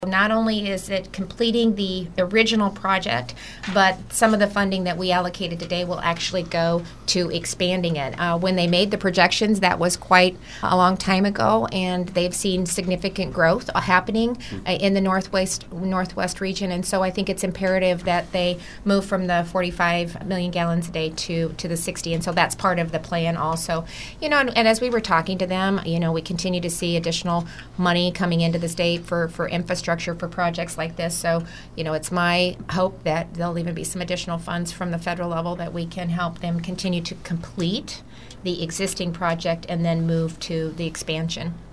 Not only is it completing the original project, but some of the funding that we allocated today will actually go to expanding it. When they made the projections, that was quite a long time ago, and they've seen significant growth happening in the northwest region. And so I think it's imperative that they move from the 45 million gallons a day to the 60. And so that's part of the plan also. And as we were talking to them, we continue to see additional money coming into the state for infrastructure for projects like this. So, it's my hope that there'll even be some additional funds from the federal level that we can help them continue to complete the existing project and then move to the expansion.